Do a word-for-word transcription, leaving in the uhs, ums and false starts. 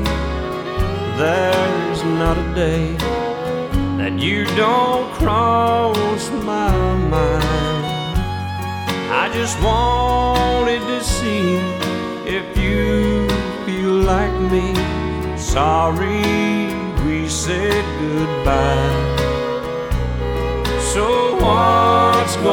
There's not a day that you don't cross my mind. I just wanted to see if you feel like me. Sorry we said goodbye. So what's going